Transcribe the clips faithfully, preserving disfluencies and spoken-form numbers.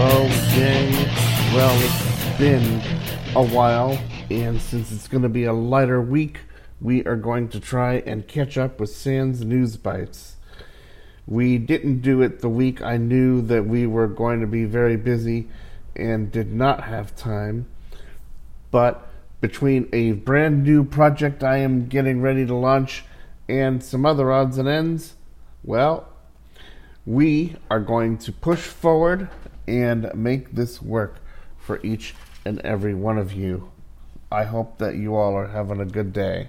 Hello, gang. Well, it's been a while, and since it's going to be a lighter week, we are going to try and catch up with Sans News Bites. We didn't do it the week I knew that we were going to be very busy and did not have time, but between a brand new project I am getting ready to launch and some other odds and ends, well, we are going to push forward and make this work for each and every one of you. I hope that you all are having a good day.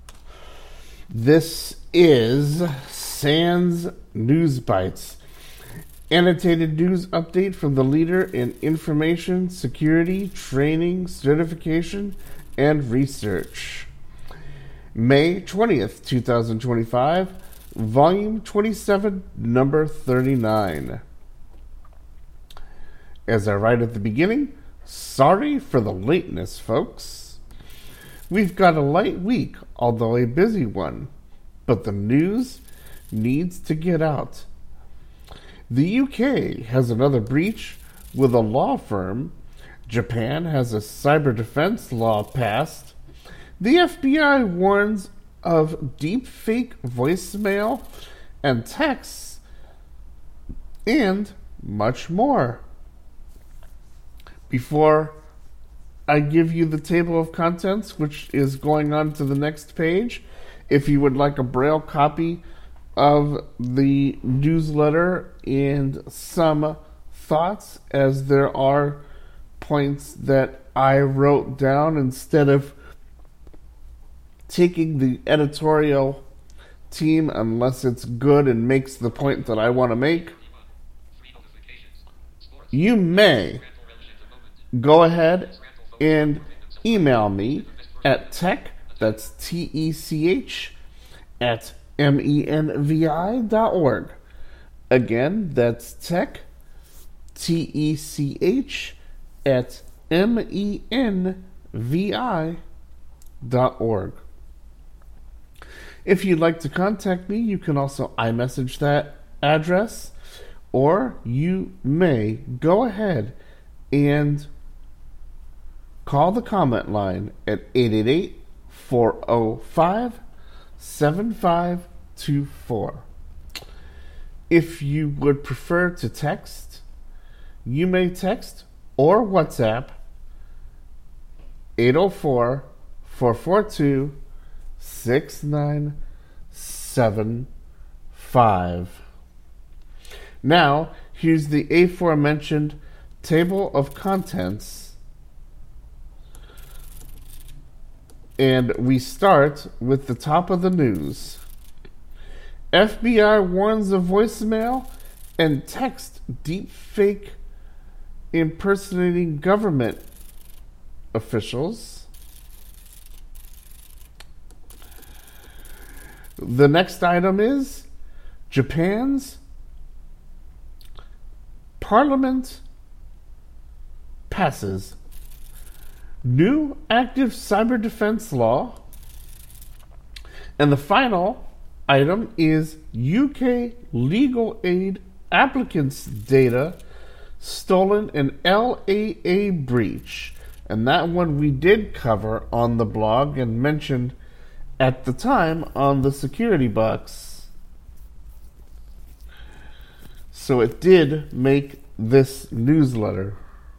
This is Sans News Bites, annotated news update from the leader in information security, training, certification, and research. May twentieth, twenty twenty-five, Volume twenty-seven, Number thirty-nine. As I write at the beginning, sorry for the lateness, folks. We've got a light week, although a busy one, but the news needs to get out. The U K has another breach with a law firm. Japan has a cyber defense law passed. The F B I warns of deepfake voicemail and texts, and much more. Before I give you the table of contents, which is going on to the next page, if you would like a Braille copy of the newsletter and some thoughts, as there are points that I wrote down instead of taking the editorial team, unless it's good and makes the point that I want to make, you may go ahead and email me at tech, that's T E C H, at M E N V I dot org. Again, that's tech, T E C H, at M E N V I dot org. If you'd like to contact me, you can also iMessage that address, or you may go ahead and call the comment line at eight eight eight, four oh five, seven five two four. If you would prefer to text, you may text or WhatsApp eight oh four, four four two, six nine seven five. Now, here's the aforementioned table of contents, and we start with the top of the news. F B I warns of voicemail and text deepfake impersonating government officials. The next item is Japan's Parliament passes new active cyber defense law. And the final item is U K legal aid applicants' data stolen in L A A breach. And that one we did cover on the blog and mentioned at the time on the security box. So it did make this newsletter.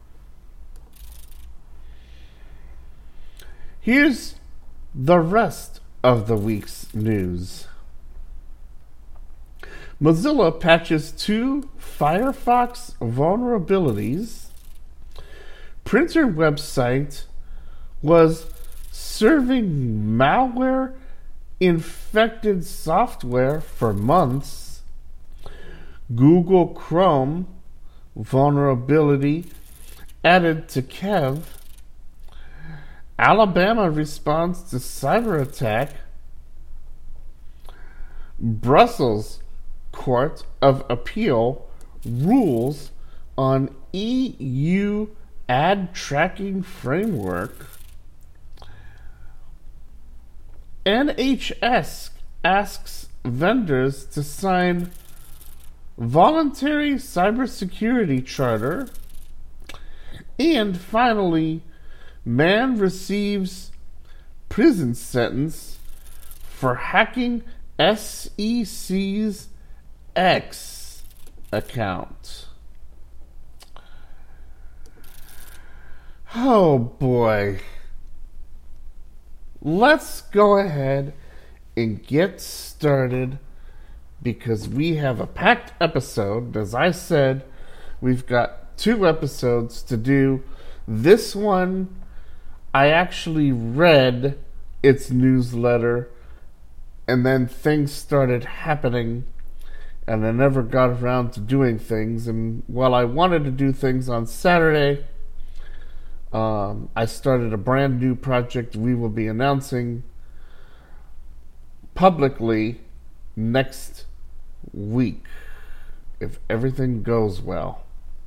Here's the rest of the week's news. Mozilla patches two Firefox vulnerabilities. Printer website was serving malware infected software for months. Google Chrome vulnerability added to Kev. Alabama responds to cyber attack. Brussels Court of Appeal rules on E U ad tracking framework. N H S asks vendors to sign voluntary cybersecurity charter. And finally, man receives prison sentence for hacking S E C's X account. Oh boy. Let's go ahead and get started because we have a packed episode. As I said, we've got two episodes to do. This one, I actually read its newsletter and then things started happening and I never got around to doing things. And while I wanted to do things on Saturday, um, I started a brand new project we will be announcing publicly next week if everything goes well.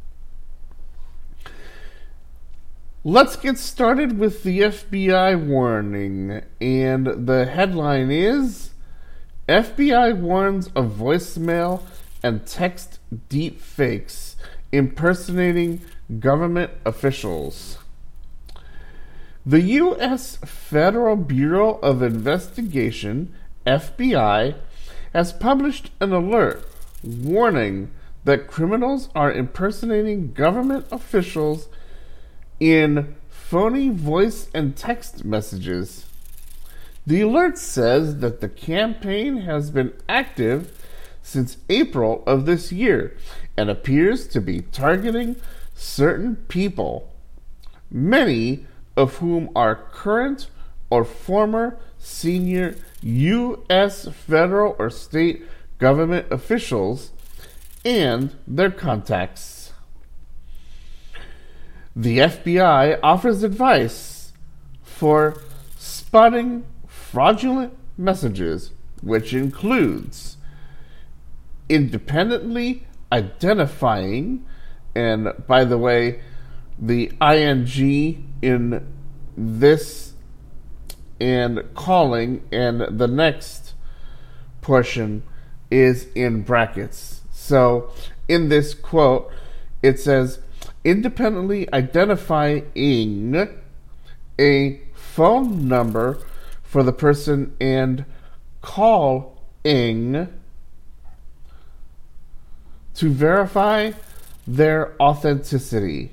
Let's get started with the F B I warning, and the headline is F B I warns of voicemail and text deepfakes impersonating government officials. The U S Federal Bureau of Investigation, F B I, has published an alert warning that criminals are impersonating government officials in phony voice and text messages. The alert says that the campaign has been active since April of this year and appears to be targeting certain people, many of whom are current or former senior U S federal or state government officials and their contacts. The F B I offers advice for spotting fraudulent messages, which includes independently identifying, and by the way, the ing in this and calling and the next portion is in brackets. So in this quote, it says, independently identifying a phone number for the person and calling to verify their authenticity.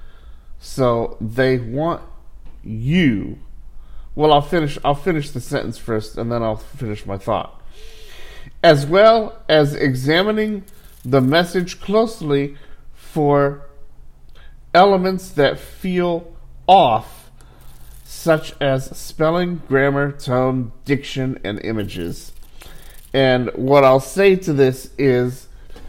So they want you. Well, I'll finish I'll finish the sentence first and then I'll finish my thought. As well as examining the message closely for elements that feel off, such as spelling, grammar, tone, diction, and images. And what I'll say to this is,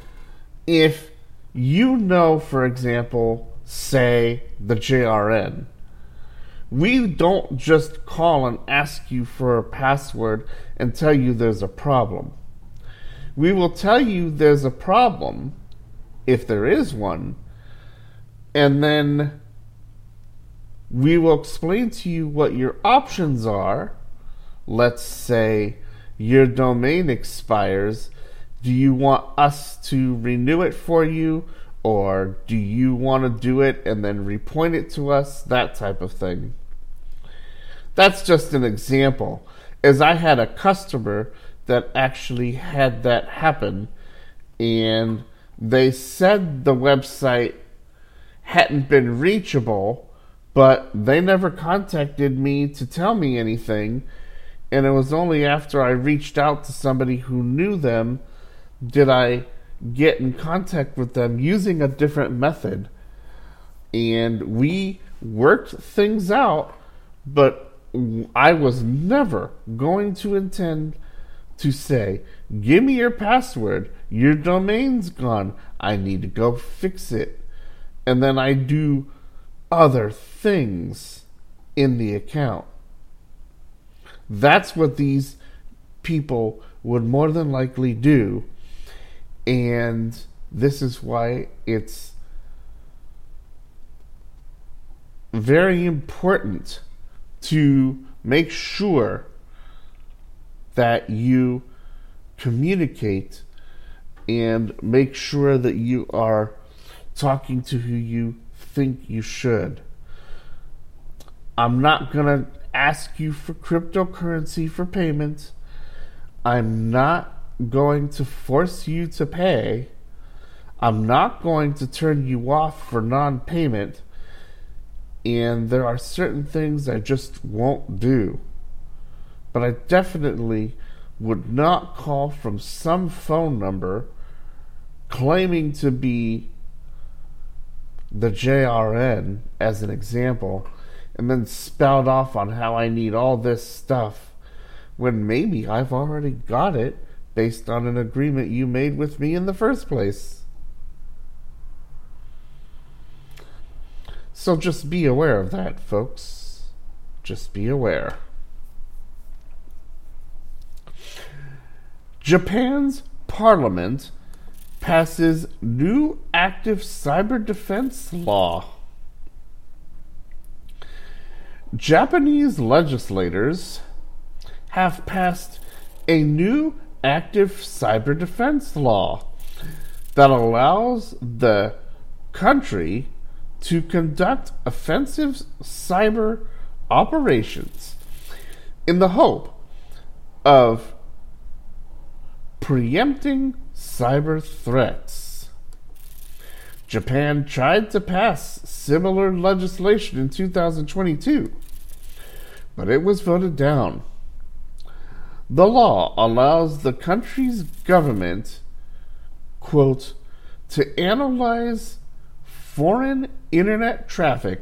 if you know, for example, say, the J R N, we don't just call and ask you for a password and tell you there's a problem. We will tell you there's a problem, if there is one, and then we will explain to you what your options are. Let's say your domain expires. Do you want us to renew it for you? Or do you want to do it and then repoint it to us? That type of thing. That's just an example. As I had a customer that actually had that happen, and they said the website hadn't been reachable, but they never contacted me to tell me anything, and it was only after I reached out to somebody who knew them did I get in contact with them using a different method. And we worked things out, but I was never going to intend to say, give me your password, your domain's gone, I need to go fix it. And then I do other things in the account. That's what these people would more than likely do. And this is why it's very important to make sure that you communicate and make sure that you are talking to who you think you should. I'm not going to ask you for cryptocurrency for payment. I'm not going to force you to pay. I'm not going to turn you off for non-payment. And there are certain things I just won't do. But I definitely would not call from some phone number claiming to be the J R N, as an example, and then spout off on how I need all this stuff when maybe I've already got it based on an agreement you made with me in the first place. So just be aware of that, folks. Just be aware. Japan's parliament passes new active cyber defense law. Japanese legislators have passed a new active cyber defense law that allows the country to conduct offensive cyber operations in the hope of preempting cyber threats. Japan tried to pass similar legislation in two thousand twenty-two, but it was voted down. The law allows the country's government, quote, to analyze foreign internet traffic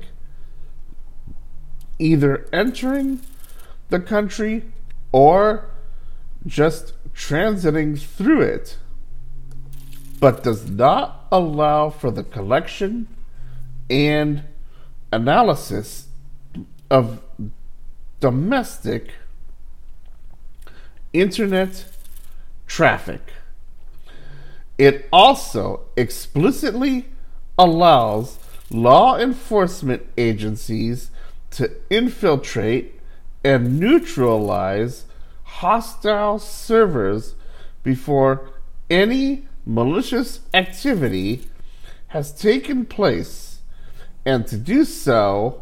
either entering the country or just transiting through it, but does not allow for the collection and analysis of domestic internet traffic. It also explicitly allows law enforcement agencies to infiltrate and neutralize hostile servers before any malicious activity has taken place, and to do so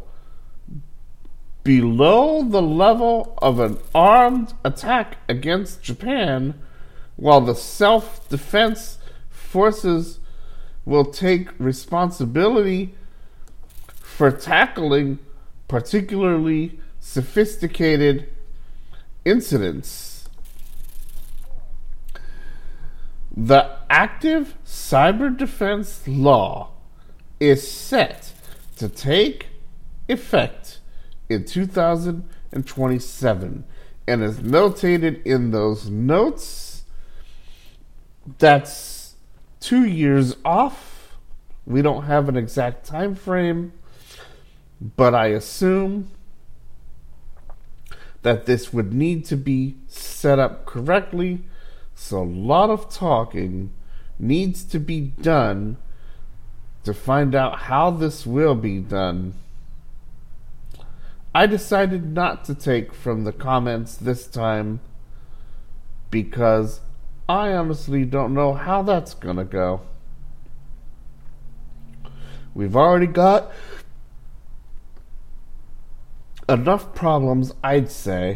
below the level of an armed attack against Japan, while the self-defense forces will take responsibility for tackling particularly sophisticated incidents. The active cyber defense law is set to take effect in two thousand twenty-seven and is notated in those notes. That's two years off. We don't have an exact time frame, but I assume that this would need to be set up correctly, so a lot of talking needs to be done to find out how this will be done. I decided not to take from the comments this time because I honestly don't know how that's gonna go. We've already got enough problems, I'd say.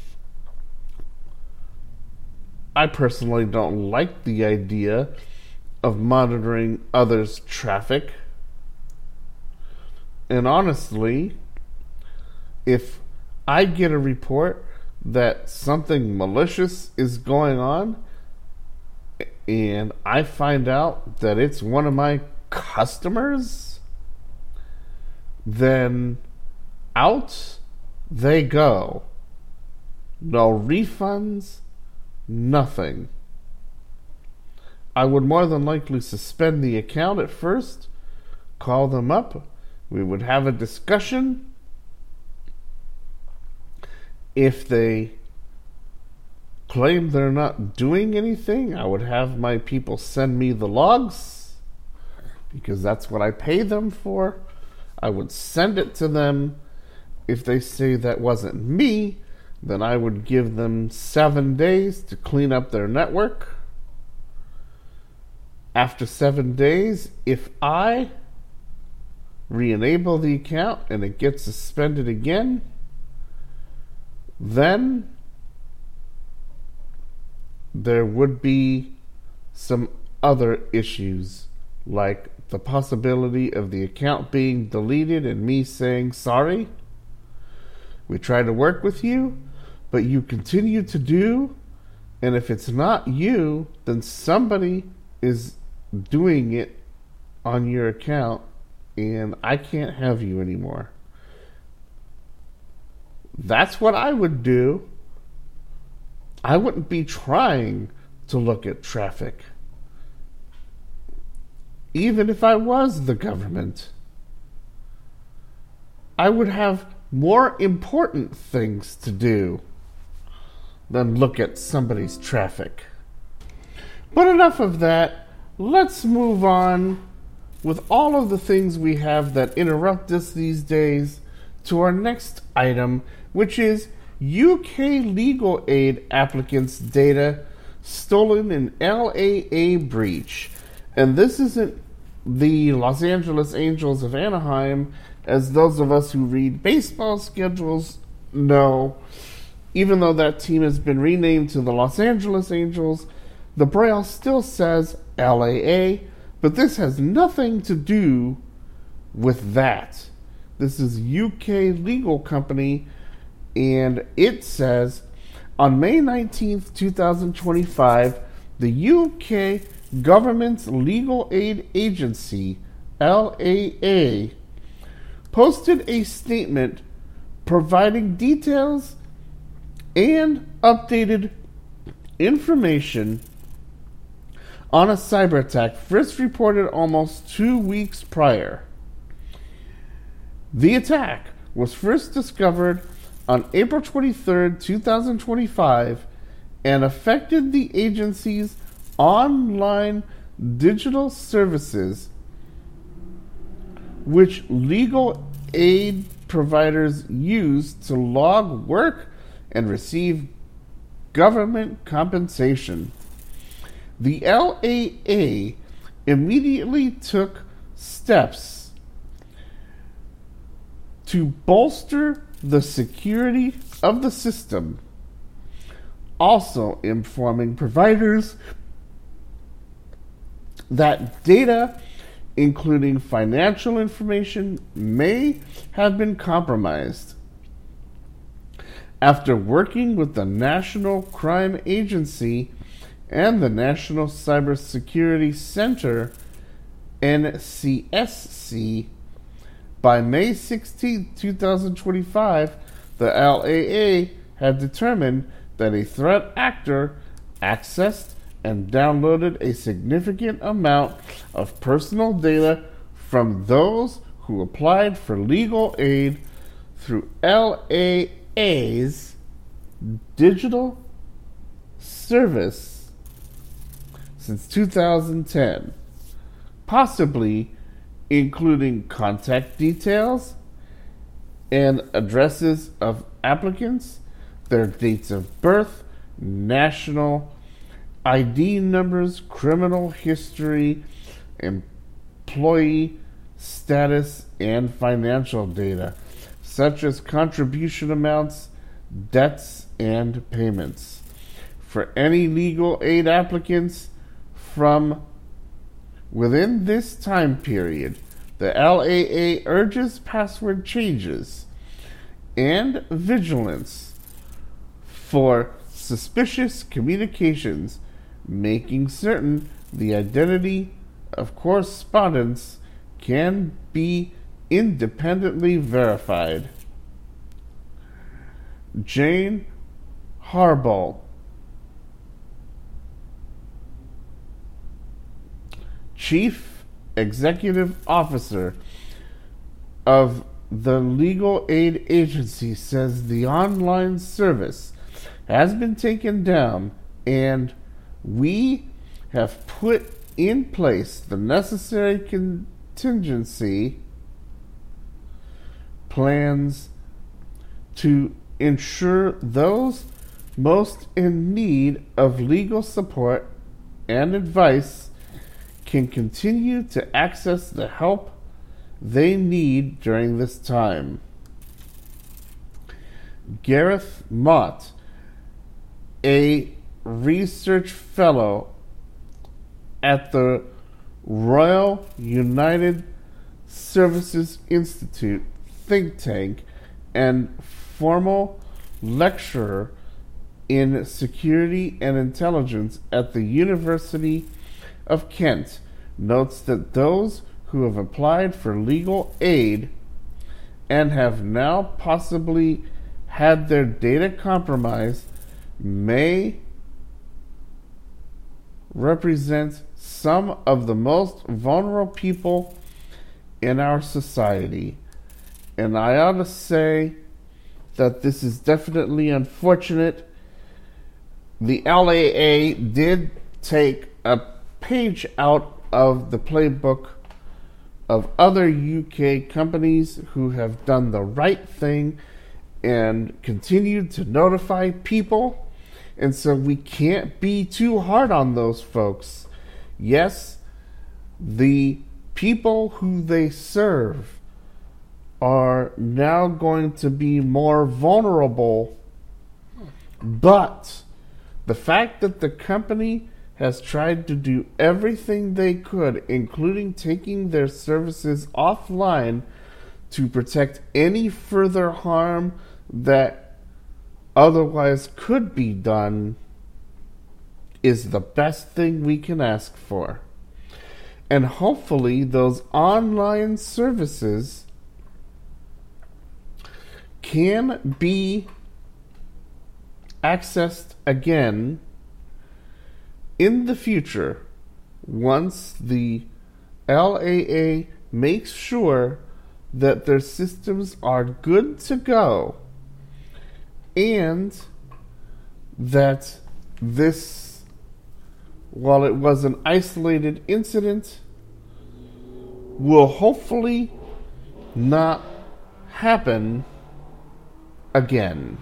I personally don't like the idea of monitoring others' traffic. And honestly, if I get a report that something malicious is going on, and I find out that it's one of my customers, then out they go. No refunds, nothing. I would more than likely suspend the account at first, call them up, we would have a discussion. If they claim they're not doing anything, I would have my people send me the logs, because that's what I pay them for. I would send it to them. If they say that wasn't me, then I would give them seven days to clean up their network. After seven days, if I re-enable the account and it gets suspended again, then there would be some other issues, like the possibility of the account being deleted and me saying, sorry, we tried to work with you, but you continue to do, and if it's not you, then somebody is doing it on your account, and I can't have you anymore. That's what I would do. I wouldn't be trying to look at traffic, even if I was the government. I would have more important things to do than look at somebody's traffic. But enough of that. Let's move on with all of the things we have that interrupt us these days to our next item, which is U K legal aid applicants' data stolen in L A A breach. And this isn't the Los Angeles Angels of Anaheim, as those of us who read baseball schedules know. Even though that team has been renamed to the Los Angeles Angels, the Braille still says L A A, but this has nothing to do with that. This is U K legal company, and it says, on May nineteenth, twenty twenty-five, the U K Government's Legal Aid Agency, L A A, posted a statement providing details and updated information on a cyber attack first reported almost two weeks prior. The attack was first discovered on April twenty-third, twenty twenty-five, and affected the agency's online digital services, which legal aid providers use to log work and receive government compensation. The L A A immediately took steps to bolster the security of the system, also informing providers that data, including financial information, may have been compromised. After working with the National Crime Agency and the National Cybersecurity Center, N C S C, by May sixteenth, twenty twenty-five, the L A A had determined that a threat actor accessed and downloaded a significant amount of personal data from those who applied for legal aid through L A A's digital service since two thousand ten, possibly including contact details and addresses of applicants, their dates of birth, national I D numbers, criminal history, employee status, and financial data, such as contribution amounts, debts, and payments. For any legal aid applicants from within this time period, the L A A urges password changes and vigilance for suspicious communications, making certain the identity of correspondents can be independently verified. Jane Harbaugh, Chief Executive Officer of the Legal Aid Agency, says the online service has been taken down and we have put in place the necessary contingency plans to ensure those most in need of legal support and advice can continue to access the help they need during this time. Gareth Mott, a research fellow at the Royal United Services Institute think tank and formal lecturer in security and intelligence at the University of Kent, notes that those who have applied for legal aid and have now possibly had their data compromised may represent some of the most vulnerable people in our society. And I ought to say that this is definitely unfortunate. The L A A did take a page out of the playbook of other U K companies who have done the right thing and continued to notify people. And so we can't be too hard on those folks. Yes, the people who they serve are now going to be more vulnerable, but the fact that the company has tried to do everything they could, including taking their services offline to protect any further harm that otherwise could be done, is the best thing we can ask for. And hopefully those online services can be accessed again in the future once the L A A makes sure that their systems are good to go and that this, while it was an isolated incident, will hopefully not happen again.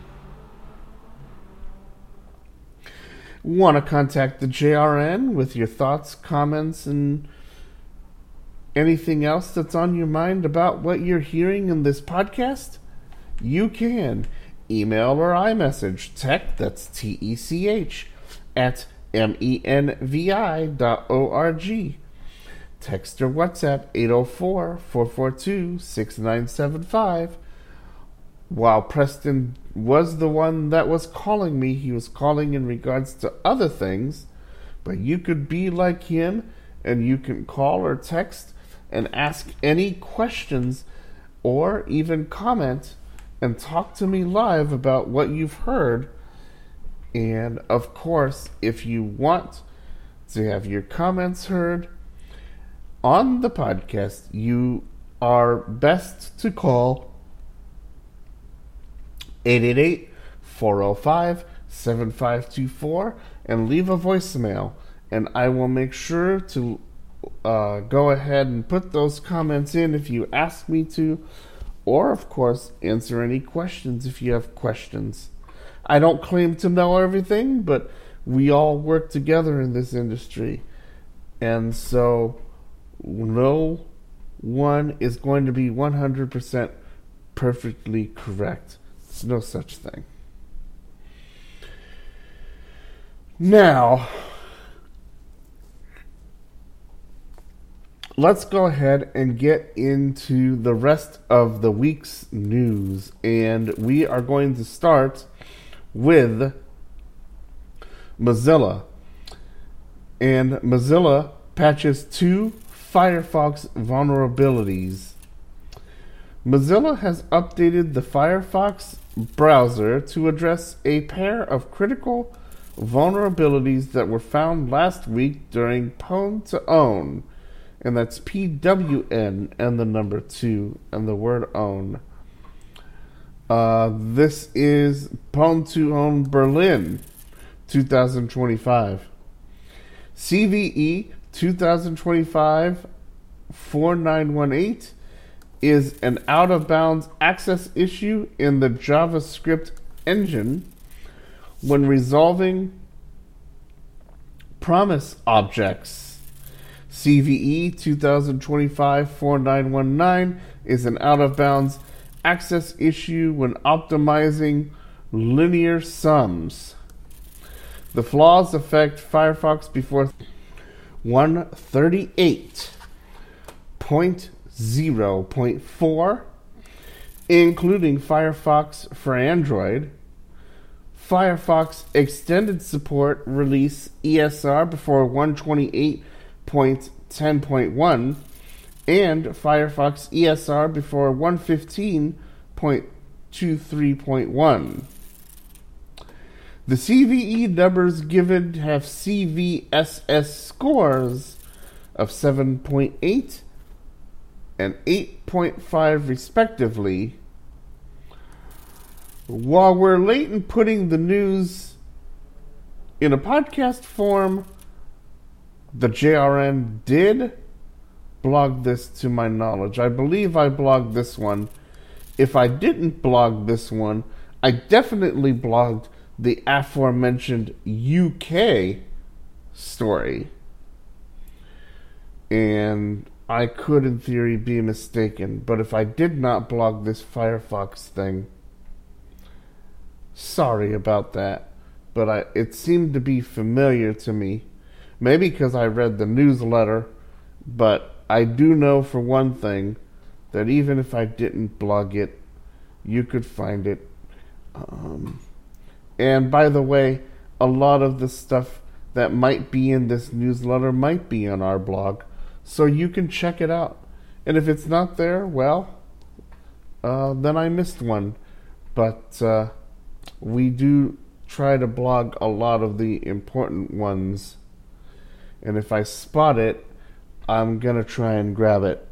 Want to contact the J R N with your thoughts, comments, and anything else that's on your mind about what you're hearing in this podcast? You can email or iMessage tech, that's T E C H, at M E N V I dot O R G. Text or WhatsApp eight oh four, four four two, six nine seven five. While Preston was the one that was calling me, he was calling in regards to other things, but you could be like him and you can call or text and ask any questions or even comment and talk to me live about what you've heard. And of course, if you want to have your comments heard on the podcast, you are best to call eight eight eight, four oh five, seven five two four and leave a voicemail. And I will make sure to uh, go ahead and put those comments in if you ask me to, or of course answer any questions if you have questions. I don't claim to know everything, but we all work together in this industry, and so no one is going to be one hundred percent perfectly correct. There's no such thing. Now, let's go ahead and get into the rest of the week's news. And we are going to start with Mozilla. And Mozilla patches two Firefox vulnerabilities. Mozilla has updated the Firefox browser to address a pair of critical vulnerabilities that were found last week during Pwn to Own. And that's P W N and the number two and the word own. Uh, this is Pwn to Own Berlin twenty twenty-five. C V E twenty twenty-five dash four nine one eight is an out-of-bounds access issue in the JavaScript engine when resolving promise objects. C V E twenty twenty-five dash forty-nine nineteen is an out-of-bounds access issue when optimizing linear sums. The flaws affect Firefox before one thirty-eight point zero point four, including Firefox for Android, Firefox Extended Support Release E S R before one twenty-eight point ten point one, and Firefox E S R before one fifteen point twenty-three point one. The C V E numbers given have C V S S scores of seven point eight and eight point five respectively. While we're late in putting the news in a podcast form, the J R N did blog this to my knowledge. I believe I blogged this one. If I didn't blog this one, I definitely blogged the aforementioned U K story. And I could, in theory, be mistaken. But if I did not blog this Firefox thing, sorry about that. But I, it seemed to be familiar to me. Maybe because I read the newsletter. But I do know for one thing that even if I didn't blog it, you could find it. Um, and by the way, a lot of the stuff that might be in this newsletter might be on our blog. So you can check it out. And if it's not there, well, uh, then I missed one. But uh, we do try to blog a lot of the important ones. And if I spot it, I'm going to try and grab it.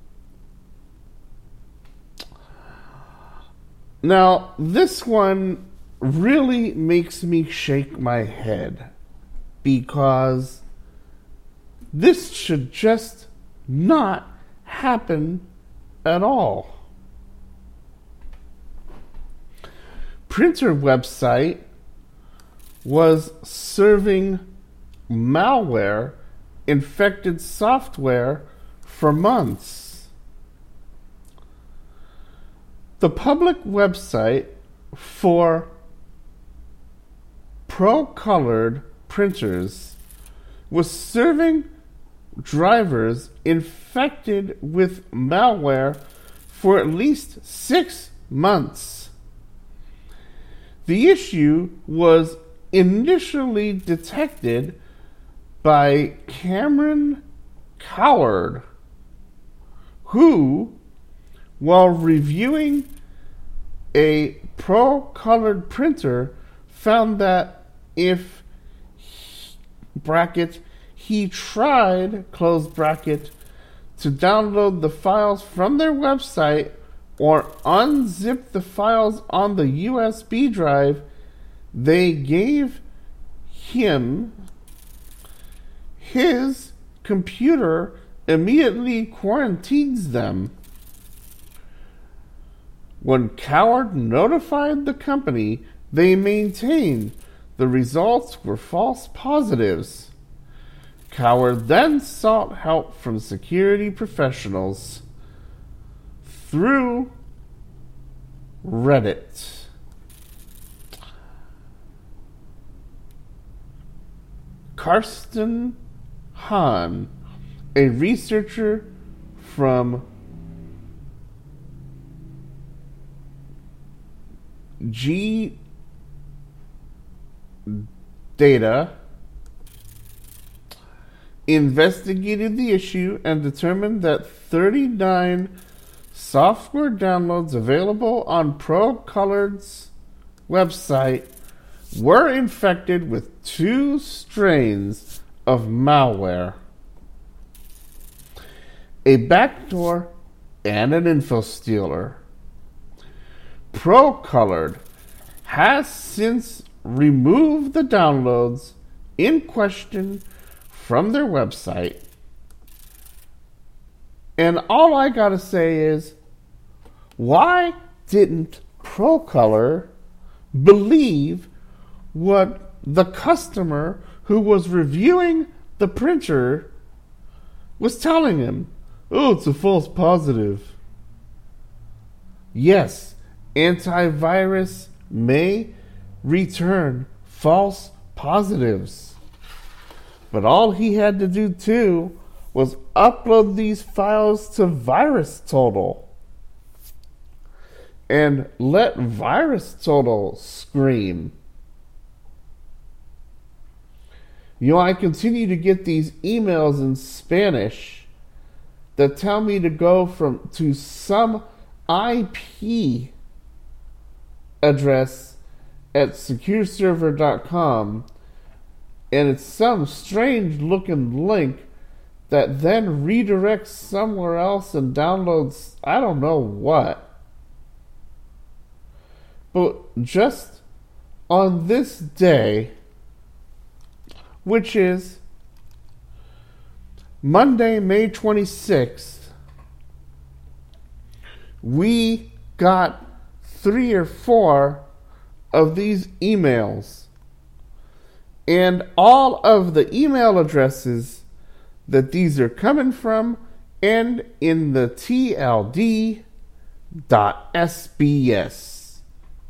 Now, this one really makes me shake my head because this should just not happen at all. Printer website was serving malware infected software for months. The public website for pro-colored printers was serving drivers infected with malware for at least six months. The issue was initially detected by Cameron Coward, who, while reviewing a pro-colored printer, found that if bracket he tried close bracket to download the files from their website or unzip the files on the U S B drive, they gave him his computer immediately quarantines them. When Coward notified the company, they maintained the results were false positives. Coward then sought help from security professionals through Reddit. Karsten Hahn, a researcher from G Data, investigated the issue and determined that thirty-nine software downloads available on pro-colored's website were infected with two strains of malware, a backdoor and an info stealer. Pro-Colored has since removed the downloads in question from their website. And all I gotta say is, why didn't Pro-Color believe what the customer who was reviewing the printer was telling him, oh, it's a false positive. Yes, antivirus may return false positives. But all he had to do too was upload these files to VirusTotal and let VirusTotal scream. You know, I continue to get these emails in Spanish that tell me to go from to some I P address at secure server dot com, and it's some strange looking link that then redirects somewhere else and downloads I don't know what. But just on this day, which is Monday, May twenty-sixth, we got three or four of these emails. And all of the email addresses that these are coming from end in the T L D dot S B S.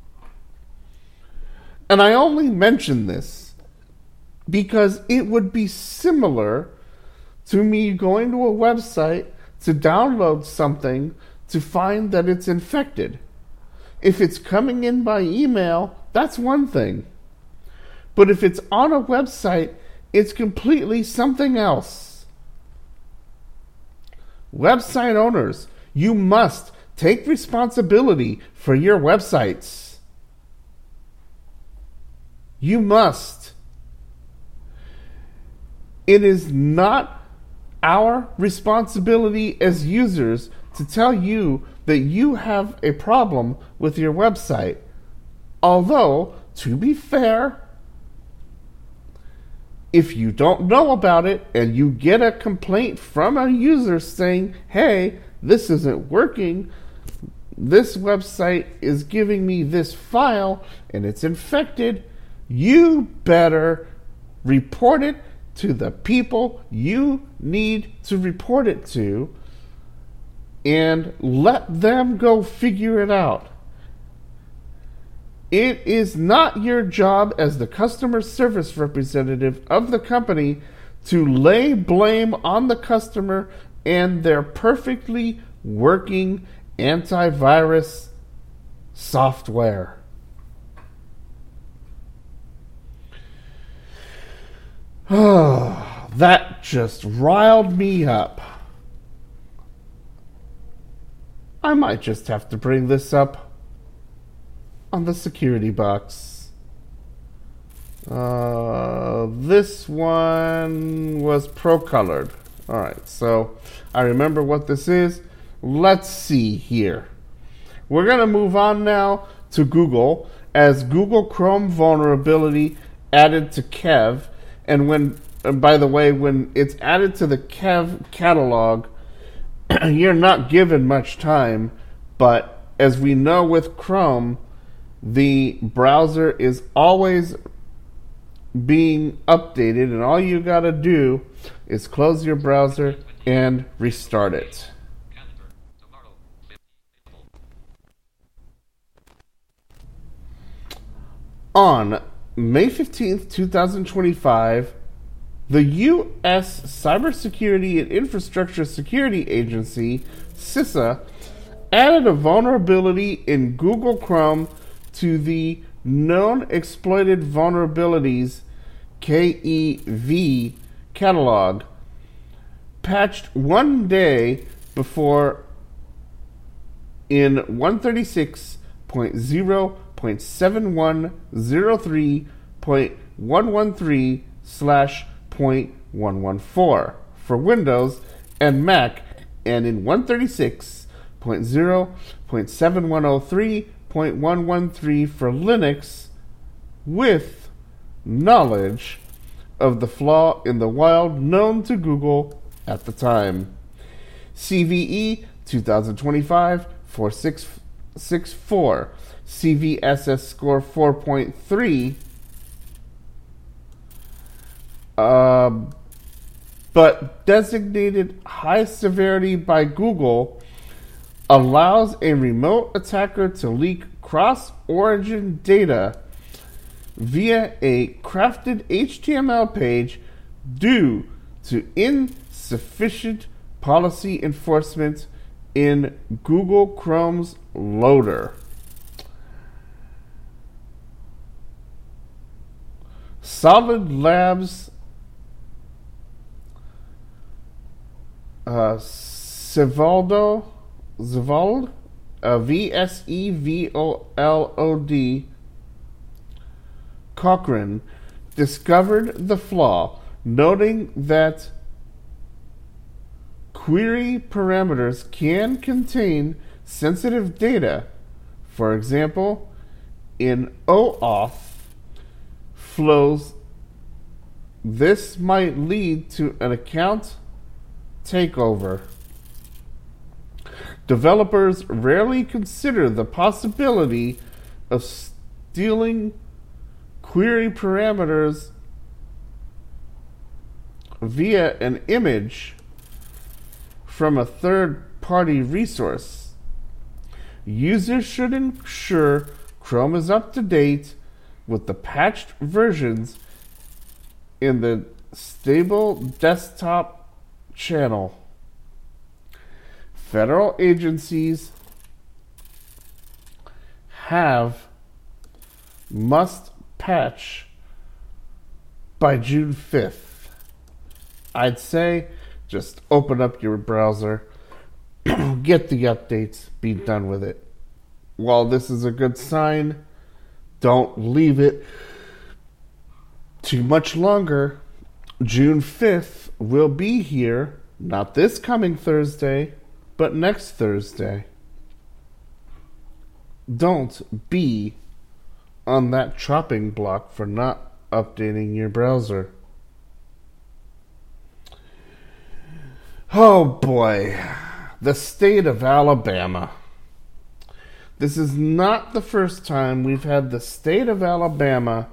And I only mention this because it would be similar to me going to a website to download something to find that it's infected. If it's coming in by email, that's one thing. But if it's on a website, it's completely something else. Website owners, you must take responsibility for your websites. You must. It is not our responsibility as users to tell you that you have a problem with your website. Although, to be fair, if you don't know about it and you get a complaint from a user saying, hey, this isn't working, this website is giving me this file and it's infected, you better report it to the people you need to report it to and let them go figure it out. It is not your job as the customer service representative of the company to lay blame on the customer and their perfectly working antivirus software. That just riled me up. I might just have to bring this up on the security box. Uh, this one was pro-colored. Alright, so I remember what this is. Let's see here. We're going to move on now to Google as Google Chrome vulnerability added to Kev. And when, and by the way, when it's added to the Kev catalog, you're not given much time, but as we know with Chrome, the browser is always being updated, and all you gotta do is close your browser and restart it. On May fifteenth, twenty twenty-five, the U S Cybersecurity and Infrastructure Security Agency, CISA, added a vulnerability in Google Chrome to the Known Exploited Vulnerabilities K E V catalog, patched one day before in one thirty-six point zero point seven one zero three point one one three slash point one one four for Windows and Mac, and in one thirty-six point zero point seven one zero three point one one three for Linux, with knowledge of the flaw in the wild known to Google at the time. C V E twenty twenty-five dash four six six four, C V S S score four point three, uh, but designated high severity by Google, allows a remote attacker to leak cross-origin data via a crafted H T M L page due to insufficient policy enforcement in Google Chrome's loader. Solid Labs uh, Sevaldo Zvold, uh, V S E V O L O D Cochrane discovered the flaw, noting that query parameters can contain sensitive data. For example, in OAuth flows, this might lead to an account takeover. Developers rarely consider the possibility of stealing query parameters via an image from a third-party resource. Users should ensure Chrome is up to date with the patched versions in the stable desktop channel. Federal agencies have must patch by June fifth. I'd say just open up your browser, get the updates, be done with it. While this is a good sign, don't leave it too much longer. June fifth will be here, not this coming Thursday, but next Thursday. Don't be on that chopping block for not updating your browser. Oh boy, the state of Alabama. This is not the first time we've had the state of Alabama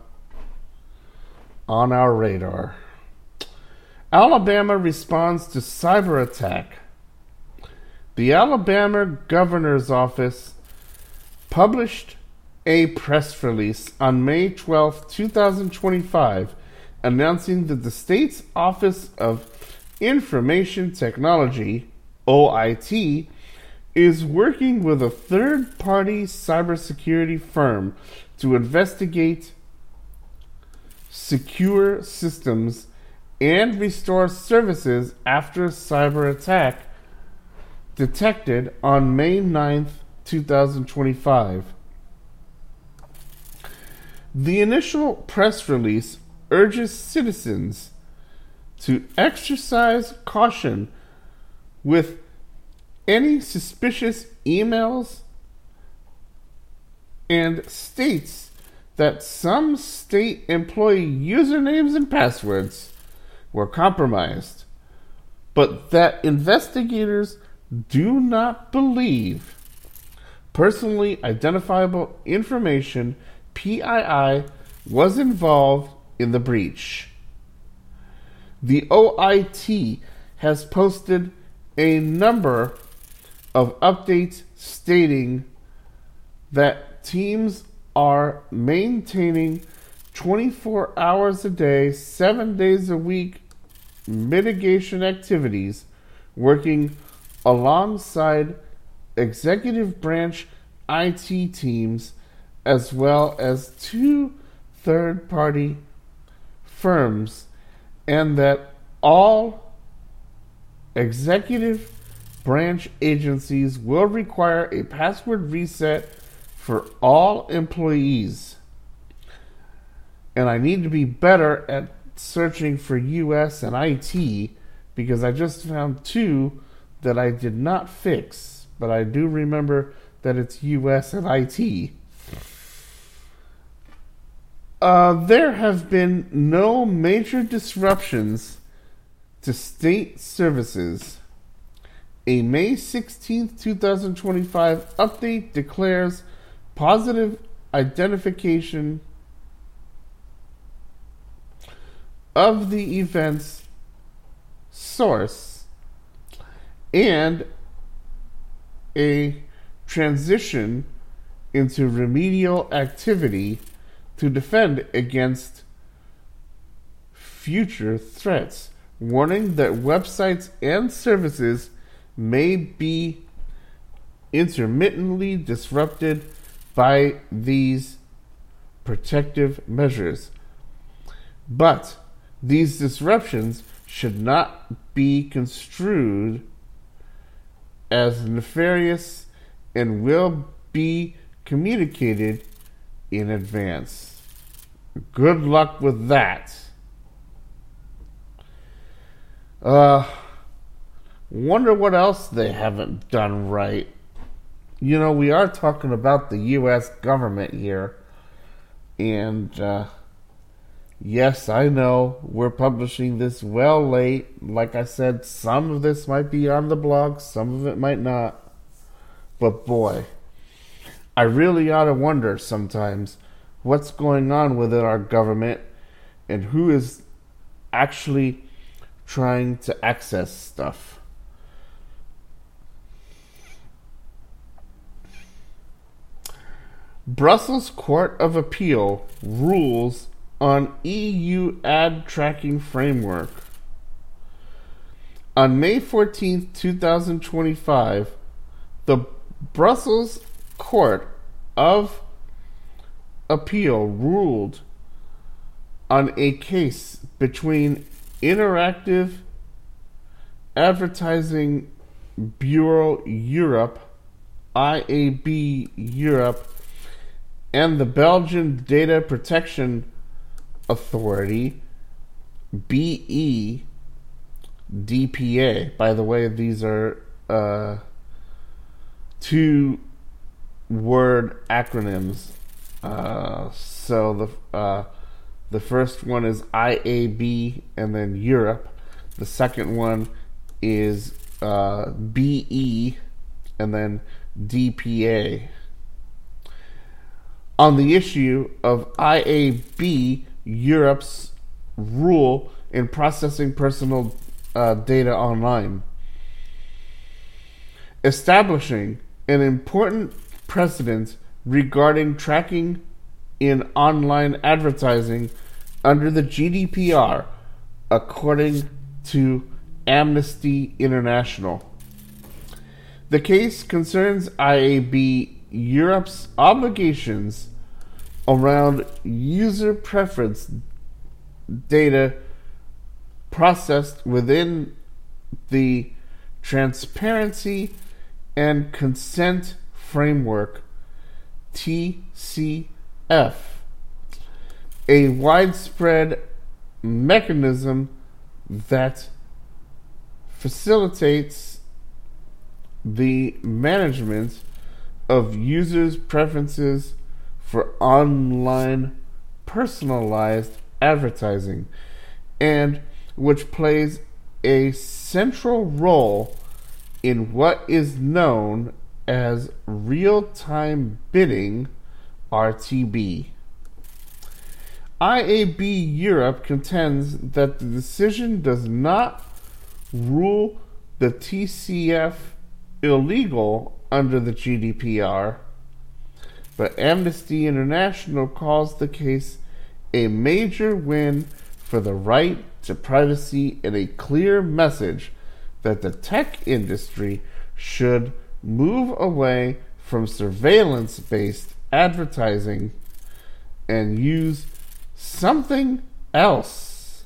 on our radar. Alabama responds to cyber attack. The Alabama Governor's Office published a press release on May twelfth, twenty twenty-five, announcing that the state's Office of Information Technology, O I T, is working with a third-party cybersecurity firm to investigate secure systems and restore services after a cyber attack detected on May ninth, twenty twenty-five. The initial press release urges citizens to exercise caution with any suspicious emails and states that some state employee usernames and passwords were compromised, but that investigators do not believe personally identifiable information, P I I, was involved in the breach. The O I T has posted a number of updates stating that teams are maintaining twenty-four hours a day, seven days a week mitigation activities, working alongside executive branch I T teams as well as two third-party firms, and that all executive branch agencies will require a password reset for all employees. And I need to be better at searching for U S and I T, because I just found two that I did not fix, but I do remember that it's U S and I T. Uh, there have been no major disruptions to state services. A May sixteenth, twenty twenty-five update declares positive identification of the events source and a transition into remedial activity to defend against future threats, warning that websites and services may be intermittently disrupted by these protective measures. But these disruptions should not be construed as nefarious and will be communicated in advance. Good luck with that. Uh, wonder what else they haven't done right. You know, we are talking about the U S government here. And, uh, yes, I know we're publishing this well late. Like I said, some of this might be on the blog, some of it might not. But boy, I really ought to wonder sometimes what's going on within our government and who is actually trying to access stuff. Brussels Court of Appeal rules on E U ad tracking framework. On May fourteenth, twenty twenty-five, the Brussels Court of Appeal ruled on a case between Interactive Advertising Bureau Europe, I A B Europe, and the Belgian Data Protection Authority, B E D P A. By the way, these are uh, two word acronyms. Uh, so the uh, the first one is I A B and then Europe. The second one is uh, B E and then D P A. On the issue of I A B Europe's rule in processing personal uh, data online, establishing an important precedent regarding tracking in online advertising under the G D P R, according to Amnesty International. The case concerns I A B Europe's obligations around user preference data processed within the Transparency and Consent Framework, T C F, a widespread mechanism that facilitates the management of users' preferences for online personalized advertising, and which plays a central role in what is known as real-time bidding, R T B. I A B Europe contends that the decision does not rule the T C F illegal under the G D P R, but Amnesty International calls the case a major win for the right to privacy and a clear message that the tech industry should move away from surveillance-based advertising and use something else.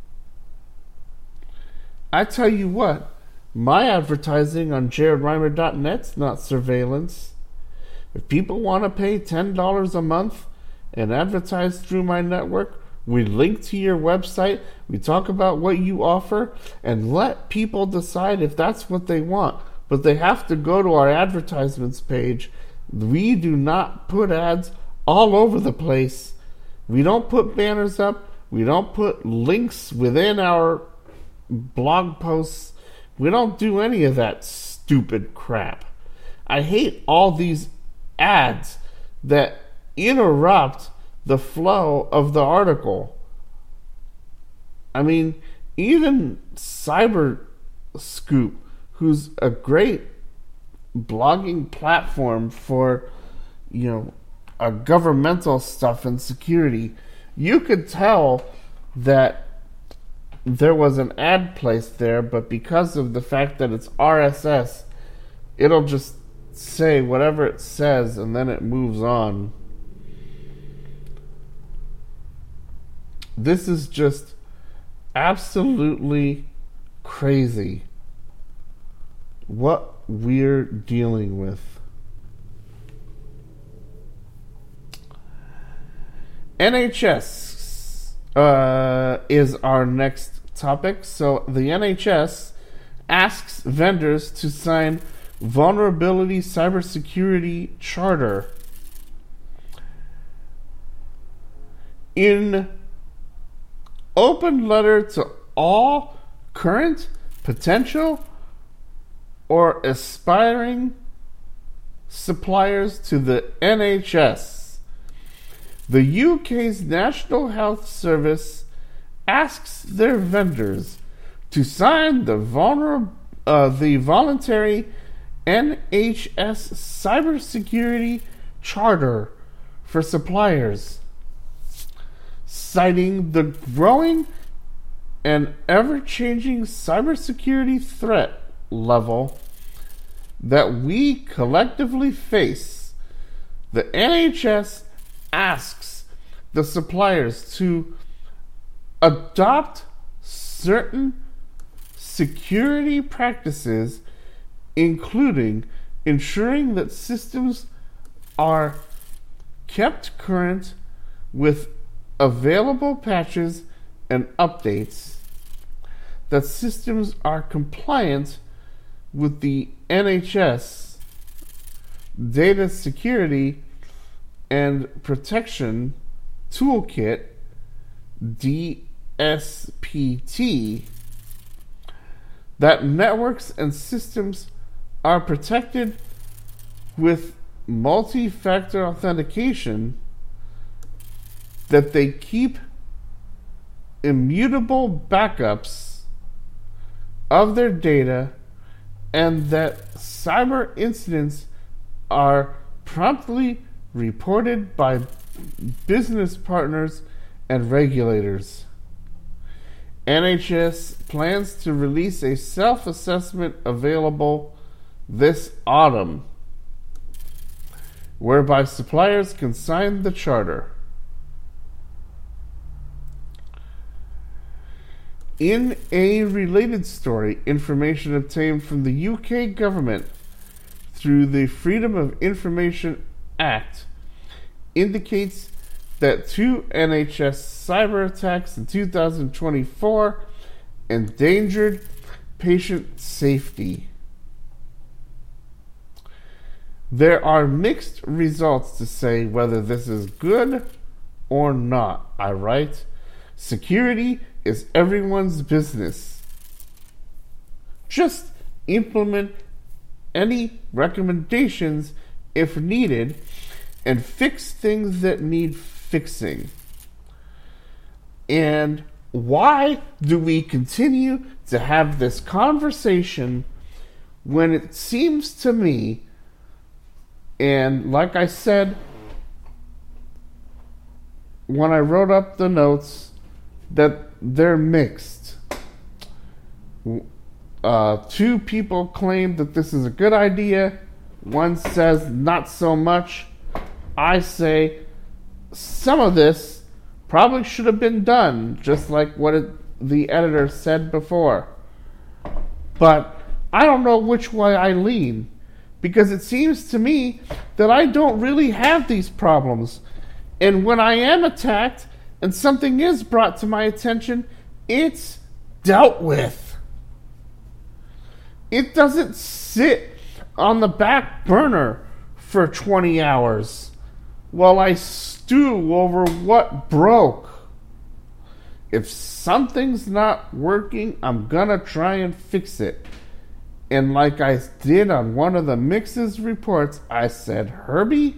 I tell you what, my advertising on jared reimer dot net's not surveillance. If people want to pay ten dollars a month and advertise through my network, we link to your website, we talk about what you offer, and let people decide if that's what they want. But they have to go to our advertisements page. We do not put ads all over the place. We don't put banners up. We don't put links within our blog posts. We don't do any of that stupid crap. I hate all these ads that interrupt the flow of the article. I mean, Even Cyber Scoop, who's a great blogging platform for, you know, uh, governmental stuff and security, you could tell that there was an ad placed there, but because of the fact that it's R S S, it'll just say whatever it says and then it moves on. This is just absolutely crazy what we're dealing with. N H S uh, is our next topic. So the N H S asks vendors to sign Vulnerability Cybersecurity Charter. In open letter to all current, potential, or aspiring suppliers to the N H S, the U K's National Health Service asks their vendors to sign the, vulner- uh, the voluntary N H S Cybersecurity Charter for suppliers, citing the growing and ever-changing cybersecurity threat level that we collectively face. The N H S asks the suppliers to adopt certain security practices, including ensuring that systems are kept current with available patches and updates, that systems are compliant with the N H S Data Security and Protection Toolkit, D S P T, that networks and systems are protected with multi-factor authentication, that they keep immutable backups of their data, and that cyber incidents are promptly reported by business partners and regulators. N H S plans to release a self-assessment available this autumn, whereby suppliers can sign the charter. In a related story, information obtained from the U K government through the Freedom of Information Act indicates that two N H S cyber attacks in two thousand twenty-four endangered patient safety. There are mixed results to say whether this is good or not. I write, security is everyone's business. Just implement any recommendations if needed and fix things that need fixing. And why do we continue to have this conversation when it seems to me, and like I said when I wrote up the notes, that they're mixed. Uh, two people claim that this is a good idea. One says not so much. I say some of this probably should have been done, just like what it, the editor said before. But I don't know which way I lean, because it seems to me that I don't really have these problems. And when I am attacked and something is brought to my attention, it's dealt with. It doesn't sit on the back burner for twenty hours while I stew over what broke. If something's not working, I'm gonna try and fix it. And like I did on one of the Mixes reports, I said, Herbie,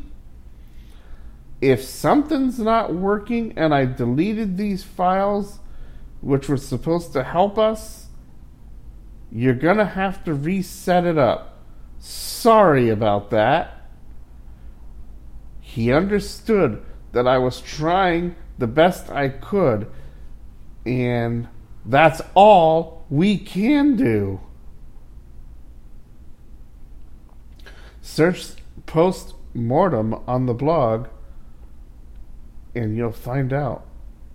if something's not working and I deleted these files, which was supposed to help us, you're going to have to reset it up. Sorry about that. He understood that I was trying the best I could, and that's all we can do. Search post-mortem on the blog, and you'll find out.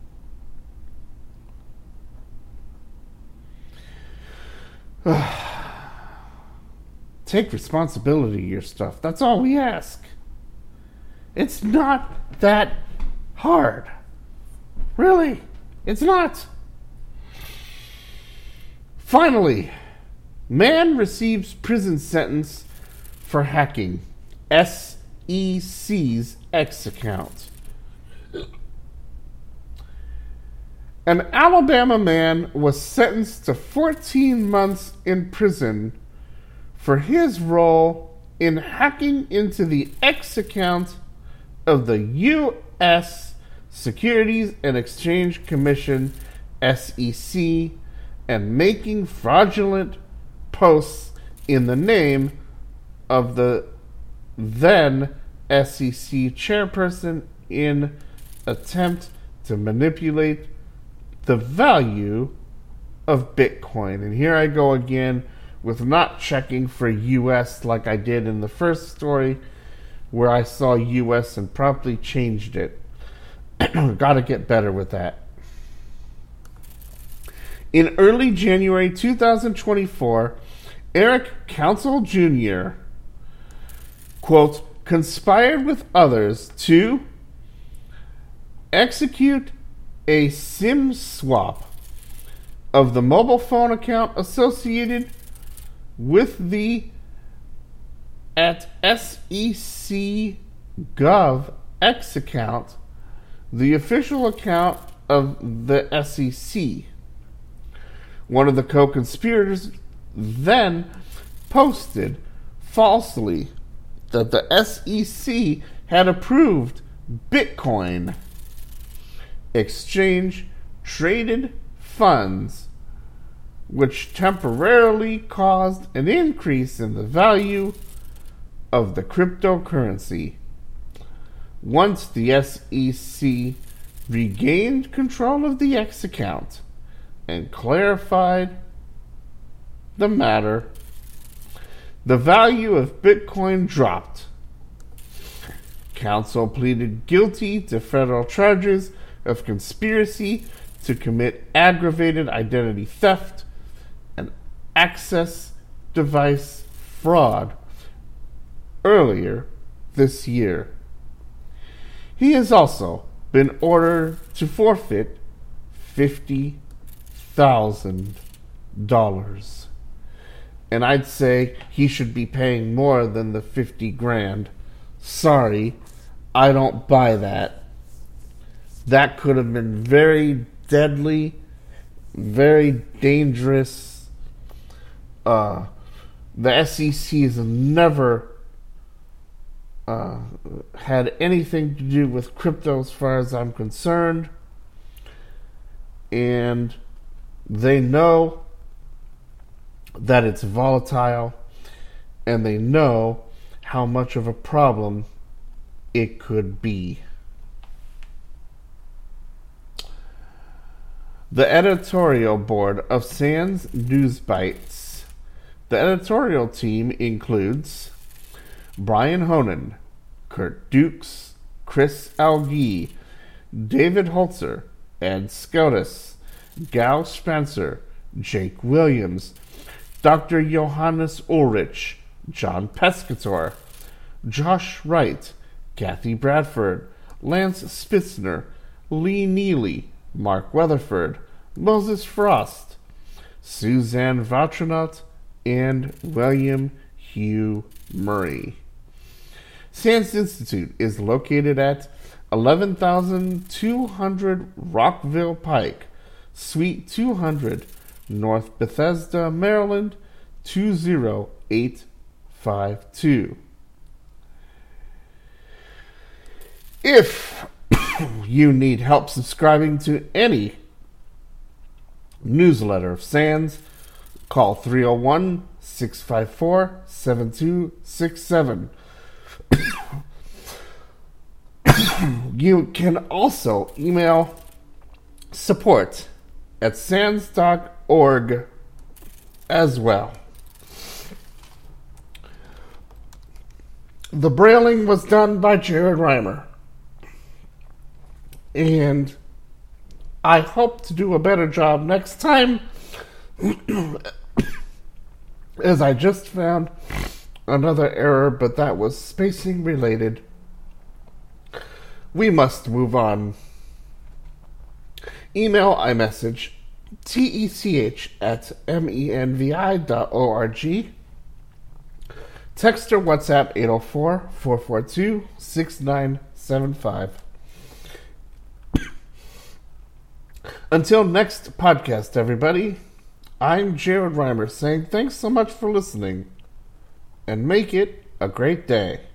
Take responsibility of your stuff. That's all we ask. It's not that hard. Really, it's not. Finally, man receives prison sentence for hacking S E C's X account. An Alabama man was sentenced to fourteen months in prison for his role in hacking into the X account of the U S Securities and Exchange Commission, S E C, and making fraudulent posts in the name of the then S E C chairperson in attempt to manipulate the value of Bitcoin. And here I go again with not checking for U S like I did in the first story, where I saw U S and promptly changed it. Gotta get better with that. In early January twenty twenty-four, Eric Council Junior, quote, conspired with others to execute a SIM swap of the mobile phone account associated with the at S E C Gov X account, the official account of the S E C. One of the co-conspirators then posted falsely that the S E C had approved Bitcoin exchange traded funds, which temporarily caused an increase in the value of the cryptocurrency. Once the S E C regained control of the X account and clarified the matter, the value of Bitcoin dropped. Counsel pleaded guilty to federal charges of conspiracy to commit aggravated identity theft and access device fraud earlier this year. He has also been ordered to forfeit fifty thousand dollars. And I'd say he should be paying more than the fifty grand. Sorry, I don't buy that. That could have been very deadly, very dangerous. Uh, the S E C has never uh, had anything to do with crypto as far as I'm concerned. And they know that it's volatile, and they know how much of a problem it could be. The editorial board of Sans News Bites. The editorial team includes Brian Honan, Kurt Dukes, Chris Algie, David Holzer, Ed Scotus, Gal Spencer, Jake Williams, Doctor Johannes Ulrich, John Pescator, Josh Wright, Kathy Bradford, Lance Spitzner, Lee Neely, Mark Weatherford, Moses Frost, Suzanne Vautrinot, and William Hugh Murray. Sans Institute is located at eleven thousand two hundred Rockville Pike, Suite two hundred, North Bethesda, Maryland, two zero eight five two. If you need help subscribing to any newsletter of SANS, call three oh one, six five four, seven two six seven. You can also email support at sans dot org as well. The brailing was done by Jared Reimer, and I hope to do a better job next time, as I just found another error, but that was spacing related. We must move on. Email iMessage, T-E-C-H at M-E-N-V-I dot O-R-G. Text or WhatsApp eight oh four, four four two, six nine seven five. Until next podcast, everybody, I'm Jared Reimer saying thanks so much for listening, and make it a great day.